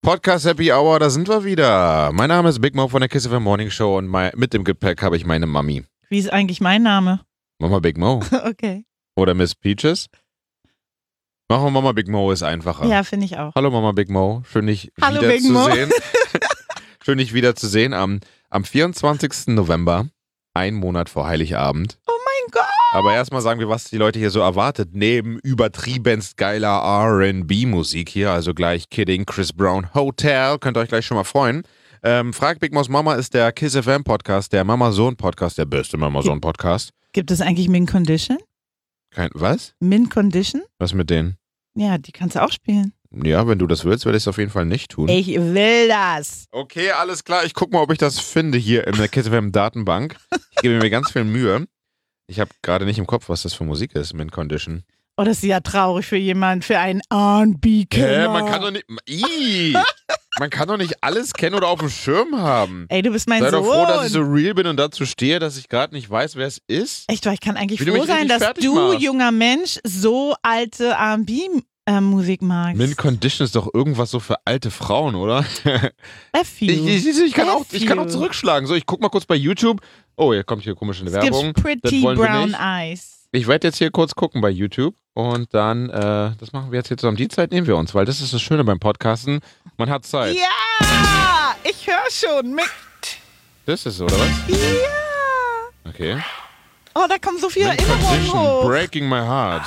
Podcast Happy Hour, da sind wir wieder. Mein Name ist Big Mo von der Kiss FM Morning Show und mit dem Gepäck habe ich meine Mami. Wie ist eigentlich mein Name? Mama Big Mo. Okay. Oder Miss Peaches. Machen wir Mama Big Mo, ist einfacher. Ja, finde ich auch. Hallo Mama Big Mo, schön dich Hallo, Big Mo. wiederzusehen. Schön dich wiederzusehen am 24. November, ein Monat vor Heiligabend. Oh mein Gott. Aber erstmal sagen wir, was die Leute hier so erwartet. Neben übertriebenst geiler R&B-Musik hier, also gleich Kidding, Chris Brown, Hotel, könnt ihr euch gleich schon mal freuen. Frag Big Mo's Mama ist der Kiss FM Podcast, der Mama-Sohn-Podcast, der beste Mama-Sohn-Podcast. Gibt es eigentlich Mint Condition? Was? Mint Condition? Was mit denen? Ja, die kannst du auch spielen. Ja, wenn du das willst, werde ich es auf jeden Fall nicht tun. Ich will das. Okay, alles klar. Ich gucke mal, ob ich das finde hier in der Kiss FM Datenbank. Ich gebe mir ganz viel Mühe. Ich habe gerade nicht im Kopf, was das für Musik ist, Mint Condition. Oh, das ist ja traurig für jemanden, für einen R&B-Kenner. Man kann doch nicht... Man kann doch nicht alles kennen oder auf dem Schirm haben. Ey, du bist mein Sei Sohn. doch froh, dass ich so real bin und dazu stehe, dass ich gerade nicht weiß, wer es ist. Echt, weil ich kann eigentlich Wie du froh mich sein, richtig dass fertig du, machst. junger Mensch, so alte R&B-Musik magst. Mint Condition ist doch irgendwas so für alte Frauen, oder? F you. Ich kann auch F you. zurückschlagen. So, ich guck mal kurz bei YouTube. Oh, hier kommt hier komische Es Werbung. gibt Pretty Das wollen wir Brown nicht. Eyes. Ich werde jetzt hier kurz gucken bei YouTube und dann, das machen wir jetzt hier zusammen. Die Zeit nehmen wir uns, weil das ist das Schöne beim Podcasten. Man hat Zeit. Ja, ich höre schon. Das ist oder was? Ja. Okay. Oh, da kommen so viele Mint Erinnerungen Condition, hoch. Breaking My Heart.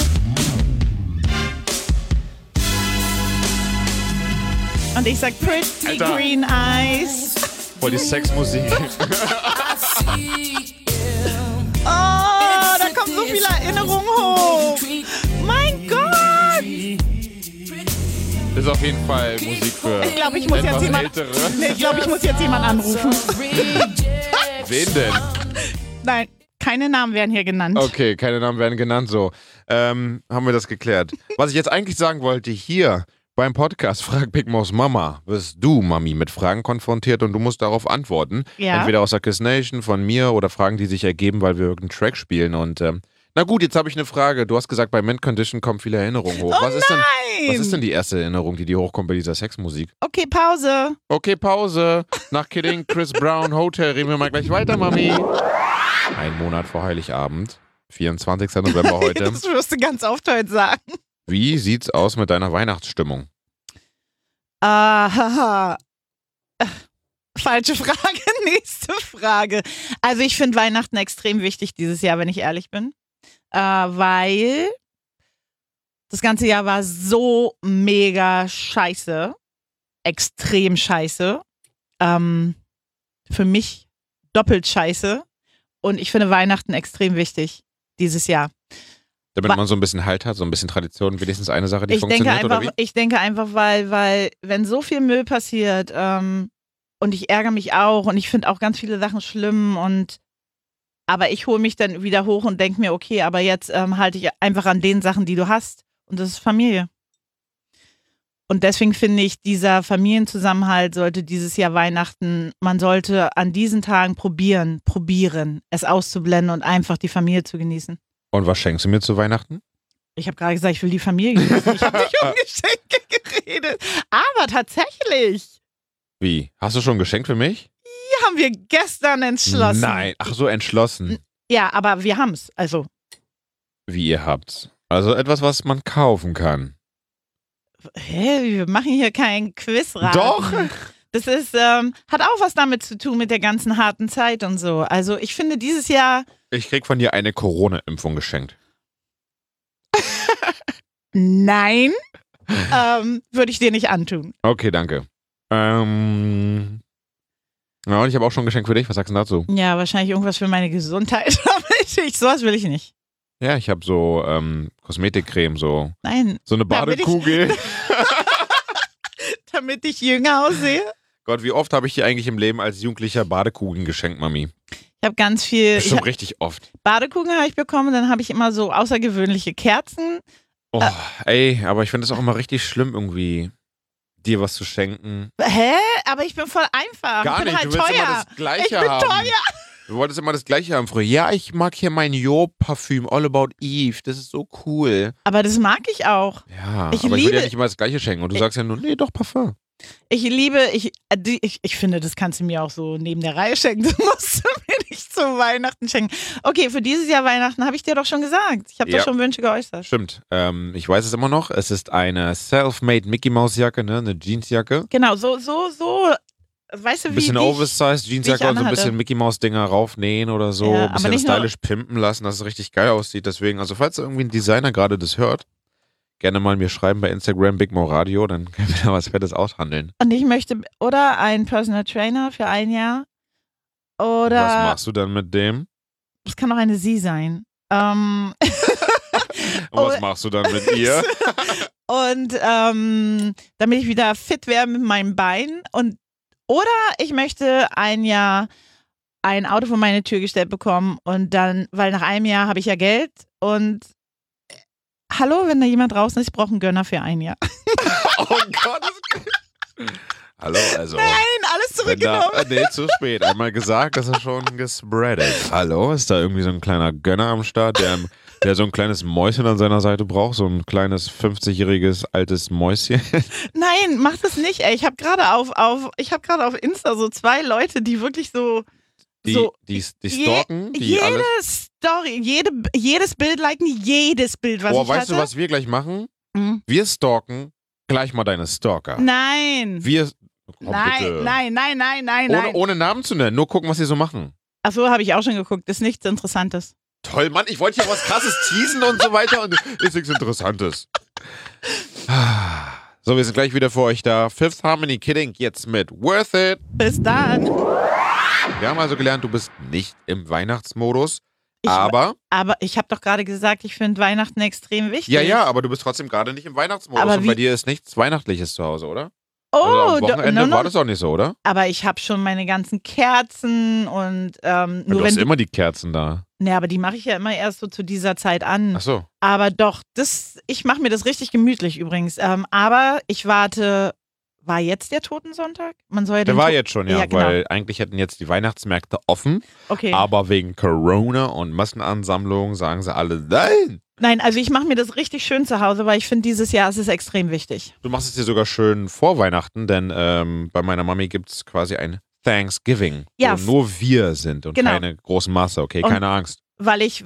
Und ich sag Pretty Alter. Green Eyes. Voll die Sexmusik. Oh, da kommen so viele Erinnerungen hoch. Mein Gott. Das ist auf jeden Fall Musik für Ich glaube, ich muss etwas jetzt Ältere. jemanden anrufen. Wen denn? Nein, keine Namen werden hier genannt. Okay, keine Namen werden genannt, so. Haben wir das geklärt. Was ich jetzt eigentlich sagen wollte, hier beim Podcast Frag Big Mo's Mama, wirst du, Mami, mit Fragen konfrontiert und du musst darauf antworten. Ja. Entweder aus der Kiss Nation, von mir oder Fragen, die sich ergeben, weil wir irgendeinen Track spielen. Und na gut, jetzt habe ich eine Frage. Du hast gesagt, bei Mint Condition kommen viele Erinnerungen hoch. Oh Was ist denn die erste Erinnerung, die dir hochkommt bei dieser Sexmusik? Okay, Pause. Okay, Pause. Nach Kidding, Chris Brown, Hotel reden wir mal gleich weiter, Mami. Ein Monat vor Heiligabend, 24. November heute. Das wirst du ganz oft heute sagen. Wie sieht's aus mit deiner Weihnachtsstimmung? Falsche Frage, nächste Frage. Also ich finde Weihnachten extrem wichtig dieses Jahr, wenn ich ehrlich bin. Weil das ganze Jahr war so mega scheiße. Extrem scheiße. Für mich doppelt scheiße. Und ich finde Weihnachten extrem wichtig dieses Jahr. Damit man so ein bisschen Halt hat, so ein bisschen Tradition, wenigstens eine Sache, die funktioniert, oder wie? Ich denke einfach, weil wenn so viel Müll passiert und ich ärgere mich auch und ich finde auch ganz viele Sachen schlimm aber ich hole mich dann wieder hoch und denke mir, okay, aber jetzt halte ich einfach an den Sachen, die du hast und das ist Familie. Und deswegen finde ich, dieser Familienzusammenhalt sollte dieses Jahr Weihnachten, man sollte an diesen Tagen probieren, es auszublenden und einfach die Familie zu genießen. Und was schenkst du mir zu Weihnachten? Ich habe gerade gesagt, ich will die Familie genießen. Ich habe nicht um Geschenke geredet. Aber tatsächlich. Wie? Hast du schon ein Geschenk für mich? Die haben wir gestern entschlossen. Nein. Ach so, entschlossen. Ja, aber wir haben es. Also. Wie ihr habt's. Also etwas, was man kaufen kann. Hä? Wir machen hier kein Quizraten. Doch. Das ist, hat auch was damit zu tun mit der ganzen harten Zeit und so. Also ich finde dieses Jahr. Ich krieg von dir eine Corona-Impfung geschenkt. Nein. Würde ich dir nicht antun. Okay, danke. Ja, und ich habe auch schon ein Geschenk für dich. Was sagst du dazu? Ja, wahrscheinlich irgendwas für meine Gesundheit. Sowas will ich nicht. Ja, ich habe so Kosmetikcreme, so Nein. eine Badekugel. Damit ich jünger aussehe. Gott, wie oft habe ich dir eigentlich im Leben als Jugendlicher Badekugeln geschenkt, Mami? Ich habe ganz viel. Bestimmt richtig oft. Badekugeln habe ich bekommen, dann habe ich immer so außergewöhnliche Kerzen. Oh, ey, aber ich finde es auch immer richtig schlimm, irgendwie dir was zu schenken. Hä? Aber ich bin voll einfach. Gar ich bin nicht, halt du willst teuer. immer das Gleiche ich bin haben. teuer. Du wolltest immer das Gleiche haben früher. Ja, ich mag hier mein Jo-Parfüm, All About Eve. Das ist so cool. Aber das mag ich auch. Ja, Ich aber ich will liebe- dir nicht immer das Gleiche schenken. Und du sagst ja nur, nee, doch, Parfum. ich finde, das kannst du mir auch so neben der Reihe schenken. Das musst du mir nicht zu Weihnachten schenken. Okay, für dieses Jahr Weihnachten habe ich dir doch schon gesagt. Ich habe doch schon Wünsche geäußert. Stimmt. Ich weiß es immer noch. Es ist eine Self-Made Mickey Mouse Jacke, ne? Eine Jeansjacke. Genau, so. Weißt du, wie ein bisschen Oversized Jeansjacke und so ein bisschen Mickey Mouse Dinger raufnähen oder so. Ein bisschen stylisch pimpen lassen, dass es richtig geil aussieht. Deswegen, also falls irgendwie ein Designer gerade das hört, gerne mal mir schreiben bei Instagram Big Mo Radio, dann können wir da was Fettes aushandeln. Und ich möchte, oder ein Personal Trainer für ein Jahr. Oder. Was machst du dann mit dem? Das kann auch eine Sie sein. Und was machst du dann mit ihr? Und damit ich wieder fit wäre mit meinem Bein. Oder ich möchte ein Jahr ein Auto vor meine Tür gestellt bekommen und dann, weil nach einem Jahr habe ich ja Geld und hallo, wenn da jemand draußen ist, ich brauche einen Gönner für ein Jahr. Oh Gott. Hallo, also. Nein, alles zurückgenommen. Nee, zu spät. Einmal gesagt, das ist schon gespreadet. Hallo, ist da irgendwie so ein kleiner Gönner am Start, der so ein kleines Mäuschen an seiner Seite braucht? So ein kleines 50-jähriges altes Mäuschen? Nein, mach das nicht, ey. Ich habe gerade auf Insta so 2 Leute, die wirklich so. Die stalken? Jede Story, jedes Bild liken, jedes Bild, was ich hatte. Weißt du, was wir gleich machen? Mhm. Wir stalken gleich mal deine Stalker. Nein. Nein. Ohne Namen zu nennen, nur gucken, was sie so machen. Achso, habe ich auch schon geguckt. Das ist nichts Interessantes. Toll, Mann, ich wollte ja was Krasses teasen und so weiter und ist nichts Interessantes. So, wir sind gleich wieder für euch da. Fifth Harmony Kidding jetzt mit Worth It. Bis dann. Wir haben also gelernt, du bist nicht im Weihnachtsmodus, aber ich habe doch gerade gesagt, ich finde Weihnachten extrem wichtig. Ja, aber du bist trotzdem gerade nicht im Weihnachtsmodus und bei dir ist nichts Weihnachtliches zu Hause, oder? Oh, also am Wochenende war das auch nicht so, oder? Aber ich habe schon meine ganzen Kerzen und du hast immer die Kerzen da. Ne, aber die mache ich ja immer erst so zu dieser Zeit an. Ach so. Aber doch, ich mache mir das richtig gemütlich übrigens. Aber ich warte. War jetzt der Totensonntag? Der war jetzt schon, ja, genau. Weil eigentlich hätten jetzt die Weihnachtsmärkte offen, aber wegen Corona und Massenansammlungen sagen sie alle, nein. Nein, also ich mache mir das richtig schön zu Hause, weil ich finde, dieses Jahr ist es extrem wichtig. Du machst es dir sogar schön vor Weihnachten, denn bei meiner Mami gibt es quasi ein Thanksgiving, wo nur wir sind und keine großen Masse, okay, keine Angst. Weil ich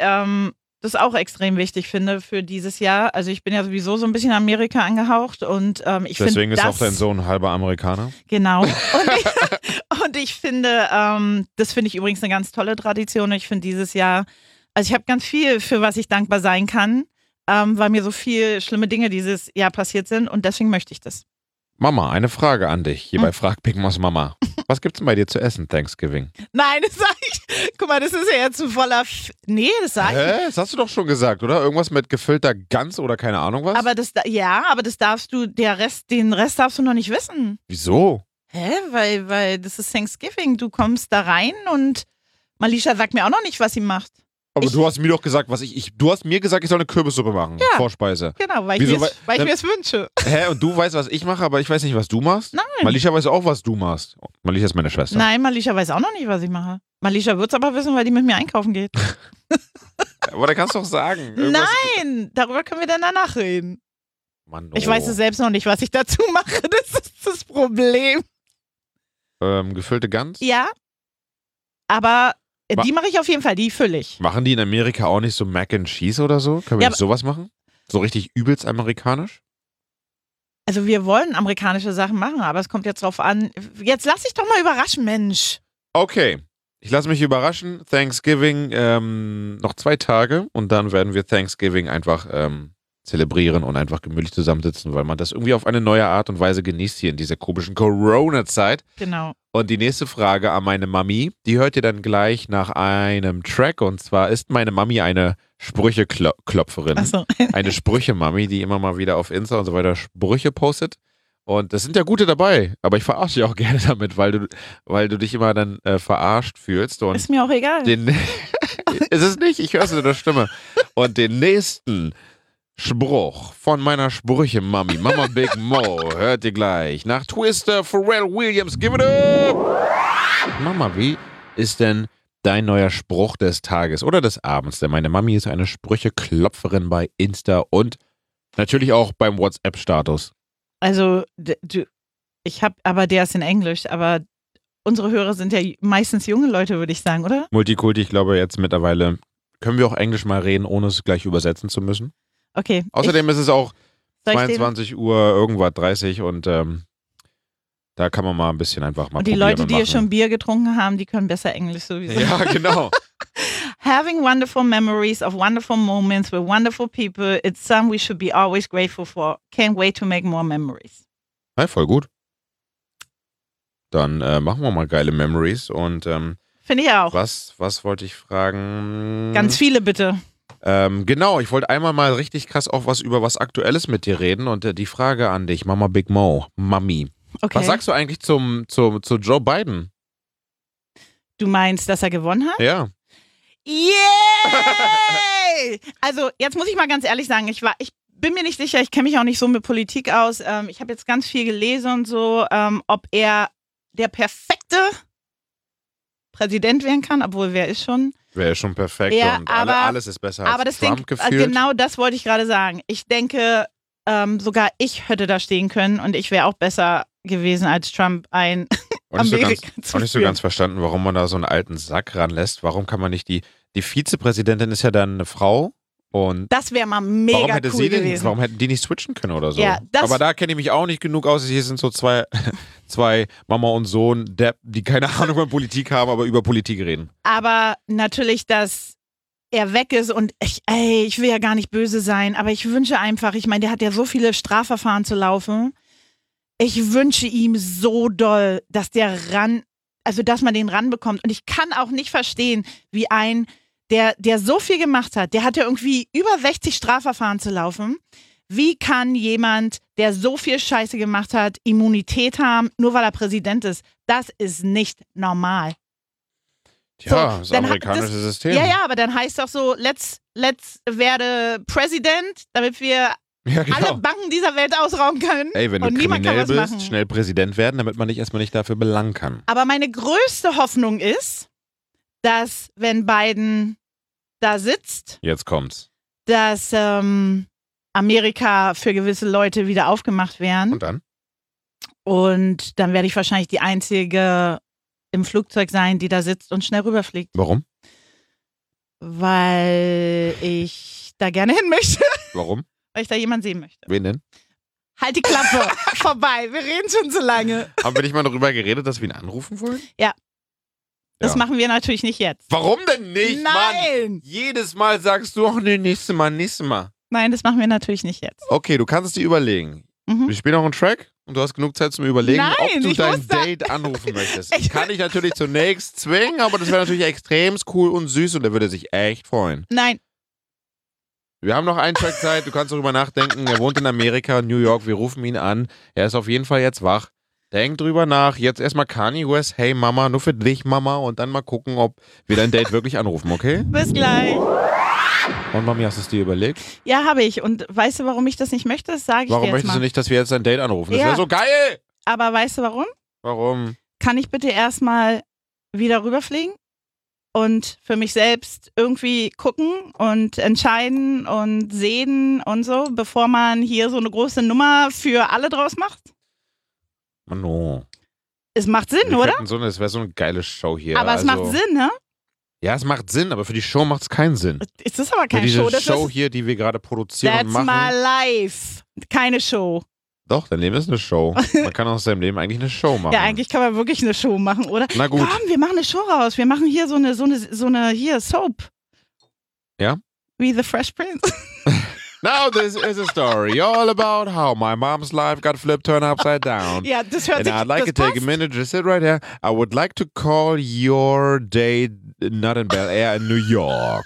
das auch extrem wichtig finde für dieses Jahr. Also ich bin ja sowieso so ein bisschen Amerika angehaucht und ich finde deswegen ist auch dein Sohn halber Amerikaner? Genau. Und ich finde, das finde ich übrigens eine ganz tolle Tradition. Ich finde dieses Jahr, also ich habe ganz viel, für was ich dankbar sein kann, weil mir so viele schlimme Dinge dieses Jahr passiert sind und deswegen möchte ich das. Mama, eine Frage an dich. Hier bei Frag Big Mo's Mama. Was gibt's denn bei dir zu essen, Thanksgiving? Nein, das sag ich. Guck mal, das ist ja jetzt zu voller. Nee, das sag ich. Das hast du doch schon gesagt, oder? Irgendwas mit gefüllter Gans oder keine Ahnung was? Aber das darfst du, den Rest darfst du noch nicht wissen. Wieso? Weil das ist Thanksgiving. Du kommst da rein und Malisha sagt mir auch noch nicht, was sie macht. Aber du hast mir doch gesagt, du hast mir gesagt, ich soll eine Kürbissuppe machen. Ja, Vorspeise. Genau, weil ich mir es wünsche. Und du weißt, was ich mache, aber ich weiß nicht, was du machst? Nein. Malisha weiß auch, was du machst. Malisha ist meine Schwester. Nein, Malisha weiß auch noch nicht, was ich mache. Malisha wird es aber wissen, weil die mit mir einkaufen geht. Aber da kannst du doch sagen. Nein, darüber können wir dann danach reden. Mann, Ich weiß es selbst noch nicht, was ich dazu mache. Das ist das Problem. Gefüllte Gans? Ja, aber die mache ich auf jeden Fall, die fülle ich. Machen die in Amerika auch nicht so Mac and Cheese oder so? Können wir nicht sowas machen? So richtig übelst amerikanisch? Also wir wollen amerikanische Sachen machen, aber es kommt jetzt drauf an. Jetzt lass dich doch mal überraschen, Mensch. Okay, ich lasse mich überraschen. Thanksgiving noch 2 Tage und dann werden wir Thanksgiving einfach zelebrieren und einfach gemütlich zusammensitzen, weil man das irgendwie auf eine neue Art und Weise genießt hier in dieser komischen Corona-Zeit. Genau. Und die nächste Frage an meine Mami, die hört ihr dann gleich nach einem Track. Und zwar ist meine Mami eine Sprücheklopferin. Ach so. Eine Sprüche-Mami, die immer mal wieder auf Insta und so weiter Sprüche postet. Und es sind ja gute dabei, aber ich verarsche dich auch gerne damit, weil du dich immer dann verarscht fühlst. Und ist mir auch egal. Ist es nicht, ich höre es in der Stimme. Und den nächsten Spruch von meiner Sprüche-Mami, Mama Big Mo, hört ihr gleich. Nach Twister, Pharrell Williams, give it up! Mama, wie ist denn dein neuer Spruch des Tages oder des Abends? Denn meine Mami ist eine Sprüche-Klopferin bei Insta und natürlich auch beim WhatsApp-Status. Also, aber der ist in Englisch, aber unsere Hörer sind ja meistens junge Leute, würde ich sagen, oder? Multikulti, ich glaube jetzt mittlerweile können wir auch Englisch mal reden, ohne es gleich übersetzen zu müssen. Okay. Außerdem ist es auch Soll ich 22 Uhr irgendwas 30 und da kann man mal ein bisschen einfach mal Und die probieren Leute, und die machen. ja schon Bier getrunken haben, die können besser Englisch sowieso. Ja, genau. Having wonderful memories of wonderful moments with wonderful people, it's something we should be always grateful for. Can't wait to make more memories. Hey, voll gut. Dann machen wir mal geile Memories und Finde ich auch. was wollte ich fragen? Ganz viele bitte. Genau, ich wollte einmal mal richtig krass auch über was Aktuelles mit dir reden und die Frage an dich, Mama Big Mo, Mami. Okay. Was sagst du eigentlich zu Joe Biden? Du meinst, dass er gewonnen hat? Ja. Yay! Also, jetzt muss ich mal ganz ehrlich sagen, ich bin mir nicht sicher, ich kenne mich auch nicht so mit Politik aus. Ich habe jetzt ganz viel gelesen und so, ob er der perfekte Präsident werden kann, obwohl wer ist schon? Wäre schon perfekt Ja, und aber- alles ist besser als das Trump Ding, gefühlt. genau das wollte ich gerade sagen. Ich denke, sogar ich hätte da stehen können und ich wäre auch besser gewesen als Trump ein Und nicht Amerika zu auch nicht so führen. ganz verstanden, warum man da so einen alten Sack ranlässt. Warum kann man nicht die Vizepräsidentin ist ja dann eine Frau und Das wäre mal mega warum hätte cool sie denn, gewesen. warum hätten die nicht switchen können oder so? Ja, das- Aber da kenne ich mich auch nicht genug aus. Hier sind so zwei Mama und Sohn, die keine Ahnung von Politik haben, aber über Politik reden. Aber natürlich, dass er weg ist und ich will ja gar nicht böse sein, aber ich wünsche einfach, ich meine, der hat ja so viele Strafverfahren zu laufen. Ich wünsche ihm so doll, dass dass man den ranbekommt. Und ich kann auch nicht verstehen, wie der so viel gemacht hat, der hat ja irgendwie über 60 Strafverfahren zu laufen. Wie kann jemand, der so viel Scheiße gemacht hat, Immunität haben, nur weil er Präsident ist? Das ist nicht normal. Tja, So, das dann amerikanische System. Ja, aber dann heißt doch so, let's werde Präsident, damit wir Ja, genau. alle Banken dieser Welt ausrauben können. Ey, wenn du und niemand kann kriminell was bist, machen. schnell Präsident werden, damit man dich erstmal nicht dafür belangen kann. Aber meine größte Hoffnung ist, dass wenn Biden da sitzt, Jetzt kommt's. dass Amerika für gewisse Leute wieder aufgemacht werden. Und dann? Und dann werde ich wahrscheinlich die Einzige im Flugzeug sein, die da sitzt und schnell rüberfliegt. Warum? Weil ich da gerne hin möchte. Warum? Weil ich da jemanden sehen möchte. Wen denn? Halt die Klappe. Vorbei. Wir reden schon zu lange. Haben wir nicht mal darüber geredet, dass wir ihn anrufen wollen? Das Ja. machen wir natürlich nicht jetzt. Warum denn nicht, Mann? Nein! Jedes Mal sagst du, ach nee, nächstes Mal. Nein, das machen wir natürlich nicht jetzt. Okay, du kannst es dir überlegen. Mhm. Wir spielen noch einen Track und du hast genug Zeit zum Überlegen, Nein, ob du ich dein muss da- Date anrufen möchtest. Ich kann dich natürlich zunächst zwingen, aber das wäre natürlich extrem cool und süß und er würde sich echt freuen. Nein. Wir haben noch einen Track Zeit, du kannst darüber nachdenken. Er wohnt in Amerika, New York, wir rufen ihn an. Er ist auf jeden Fall jetzt wach. Denk drüber nach. Jetzt erstmal Kanye West, hey Mama, nur für dich Mama und dann mal gucken, ob wir dein Date wirklich anrufen, okay? Bis gleich. Und Mami, hast du es dir überlegt? Ja, habe ich. Und weißt du, warum ich das nicht möchte? Das sage ich Warum dir jetzt möchtest mal. du nicht, dass wir jetzt dein Date anrufen? Das Ja. wäre so geil! Aber weißt du warum? Warum? Kann ich bitte erstmal wieder rüberfliegen und für mich selbst irgendwie gucken und entscheiden und sehen und so, bevor man hier so eine große Nummer für alle draus macht? Mano. Es macht Sinn, Wir oder? könnten es wäre so eine geile Show hier. Aber es macht Sinn, ne? Ja, es macht Sinn, aber für die Show macht es keinen Sinn. Es ist aber Für keine diese Show. Das Show ist, hier, die wir gerade produzieren that's und machen. my life. Keine Show. Doch, dein Leben ist eine Show. Man kann aus seinem Leben eigentlich eine Show machen. Ja, eigentlich kann man wirklich eine Show machen, oder? Na gut. Komm, wir machen eine Show raus. Wir machen hier so eine hier Soap. Ja? Wie The Fresh Prince. Now this is a story all about how my mom's life got flipped, turned upside down. Ja, das hört And sich I'd like to das take a passt. minute, just sit right here. I would like to call your date not in Bel Air, in New York.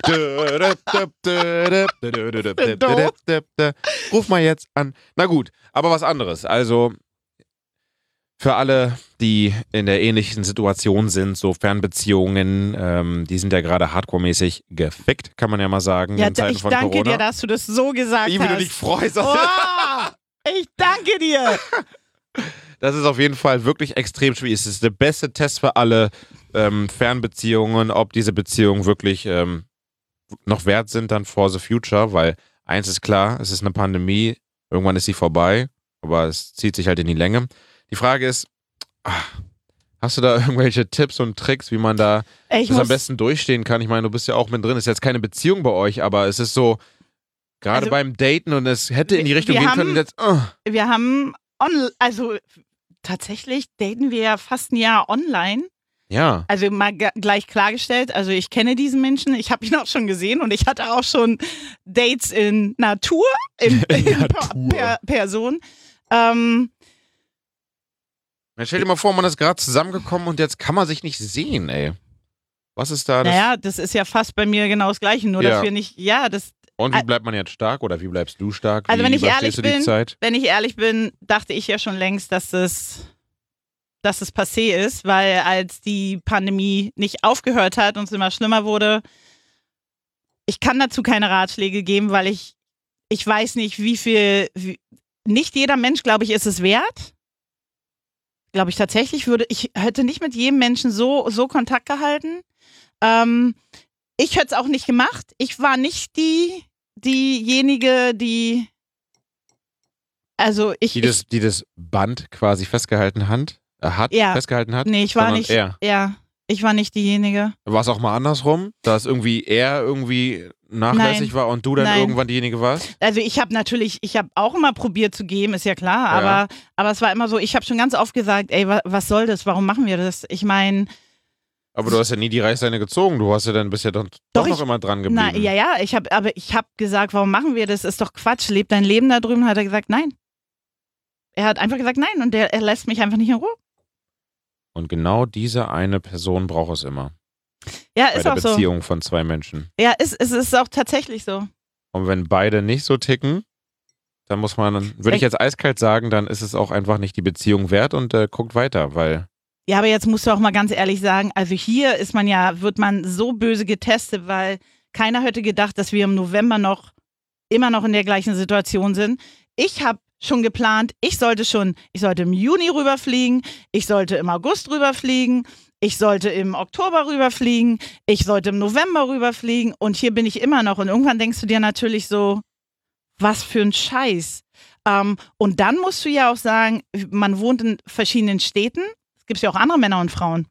Ruf mal jetzt an. Na gut, aber was anderes. Also für alle, die in der ähnlichen Situation sind, so Fernbeziehungen, die sind ja gerade hardcore-mäßig gefickt, kann man ja mal sagen, Ja, in Zeiten ich von danke Corona. dir, dass du das so gesagt Wie du dich hast. freust. Oh, ich danke dir. Das ist auf jeden Fall wirklich extrem schwierig. Es ist der beste Test für alle Fernbeziehungen, ob diese Beziehungen wirklich noch wert sind dann for the future, weil eins ist klar, es ist eine Pandemie, irgendwann ist sie vorbei, aber es zieht sich halt in die Länge. Die Frage ist, hast du da irgendwelche Tipps und Tricks, wie man da das am besten durchstehen kann? Ich meine, du bist ja auch mit drin. Ist jetzt keine Beziehung bei euch, aber es ist so, gerade beim Daten und es hätte in die Richtung gehen können. Jetzt, wir haben, also tatsächlich daten wir ja fast ein Jahr online. Ja. Also mal gleich klargestellt, also ich kenne diesen Menschen, ich habe ihn auch schon gesehen und ich hatte auch schon Dates in Natur, in Person. Stell dir mal vor, man ist gerade zusammengekommen und jetzt kann man sich nicht sehen, ey. Was ist da das? Naja, das ist ja fast bei mir genau das Gleiche, nur dass wir nicht, Und wie bleibt man jetzt stark oder wie bleibst du stark? Also wenn ich ehrlich bin, dachte ich ja schon längst, dass es passé ist, weil als die Pandemie nicht aufgehört hat und es immer schlimmer wurde, ich kann dazu keine Ratschläge geben, weil ich weiß nicht, nicht jeder Mensch, glaube ich, ist es wert. Glaube ich tatsächlich, ich hätte nicht mit jedem Menschen so Kontakt gehalten. Ich hätte es auch nicht gemacht. Ich war nicht diejenige, die das Band quasi festgehalten hat. Festgehalten hat? Nee, ich war nicht. Er. Ja, ich war nicht diejenige. War es auch mal andersrum, dass er irgendwie nachlässig war und du dann irgendwann diejenige warst? Also ich habe auch immer probiert zu geben, ist ja klar, aber es war immer so, ich habe schon ganz oft gesagt, ey, was soll das, warum machen wir das? Ich meine... Aber du hast ja nie die Reißleine gezogen, bist ja doch noch immer dran geblieben. Ich habe gesagt, warum machen wir das, ist doch Quatsch, lebt dein Leben da drüben, hat er gesagt, nein. Er hat einfach gesagt, nein und er lässt mich einfach nicht in Ruhe. Und genau diese eine Person braucht es immer. Ja, ist auch so. Bei der Beziehung von zwei Menschen. Ja, es ist auch tatsächlich so. Und wenn beide nicht so ticken, dann würde ich jetzt eiskalt sagen, dann ist es auch einfach nicht die Beziehung wert und guckt weiter, weil... Ja, aber jetzt musst du auch mal ganz ehrlich sagen, also hier wird man so böse getestet, weil keiner hätte gedacht, dass wir im November immer noch in der gleichen Situation sind. Ich habe schon geplant, ich sollte im Juni rüberfliegen, ich sollte im August rüberfliegen, ich sollte im Oktober rüberfliegen, ich sollte im November rüberfliegen und hier bin ich immer noch und irgendwann denkst du dir natürlich so, was für ein Scheiß. Und dann musst du ja auch sagen, man wohnt in verschiedenen Städten, es gibt ja auch andere Männer und Frauen.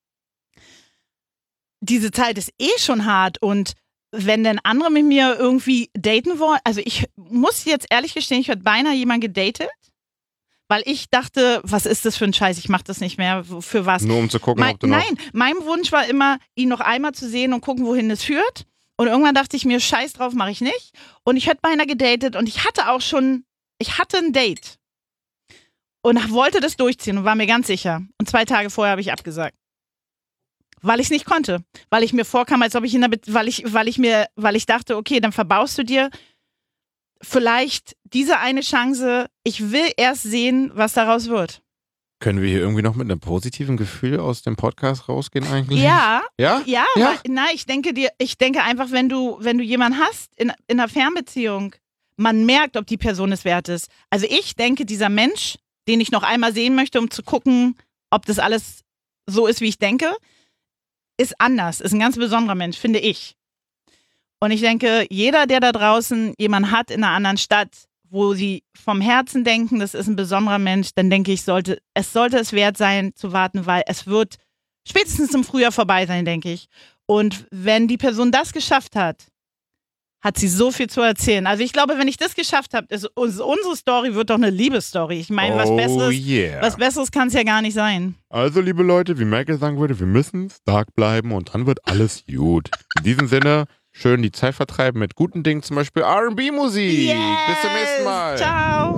Diese Zeit ist schon hart und wenn denn andere mit mir irgendwie daten wollen, also ich muss jetzt ehrlich gestehen, ich hatte beinahe jemanden gedatet, weil ich dachte, was ist das für ein Scheiß, ich mache das nicht mehr, für was. Nur um zu gucken, ob du noch... Nein, mein Wunsch war immer, ihn noch einmal zu sehen und gucken, wohin es führt. Und irgendwann dachte ich mir, Scheiß drauf, mache ich nicht. Und ich hätte beinahe gedatet und ich hatte ein Date. Und wollte das durchziehen und war mir ganz sicher. Und 2 Tage vorher habe ich abgesagt. Weil ich es nicht konnte. Weil ich mir vorkam, als ob ich weil ich dachte, okay, dann verbaust du dir vielleicht diese eine Chance. Ich will erst sehen, was daraus wird. Können wir hier irgendwie noch mit einem positiven Gefühl aus dem Podcast rausgehen eigentlich? Ja. Ja? Ja? Ich denke einfach, wenn du jemanden hast in einer Fernbeziehung, man merkt, ob die Person es wert ist. Also ich denke, dieser Mensch, den ich noch einmal sehen möchte, um zu gucken, ob das alles so ist, wie ich denke, ist anders, ist ein ganz besonderer Mensch, finde ich. Und ich denke, jeder, der da draußen jemanden hat in einer anderen Stadt, wo sie vom Herzen denken, das ist ein besonderer Mensch, dann denke ich, es sollte es wert sein zu warten, weil es wird spätestens im Frühjahr vorbei sein, denke ich. Und wenn die Person das geschafft hat sie so viel zu erzählen. Also ich glaube, wenn ich das geschafft habe, unsere Story wird doch eine Liebesstory. Ich meine, was Besseres kann es ja gar nicht sein. Also, liebe Leute, wie Michael sagen würde, wir müssen stark bleiben und dann wird alles gut. In diesem Sinne, schön die Zeit vertreiben mit guten Dingen, zum Beispiel R&B-Musik. Yes! Bis zum nächsten Mal. Ciao.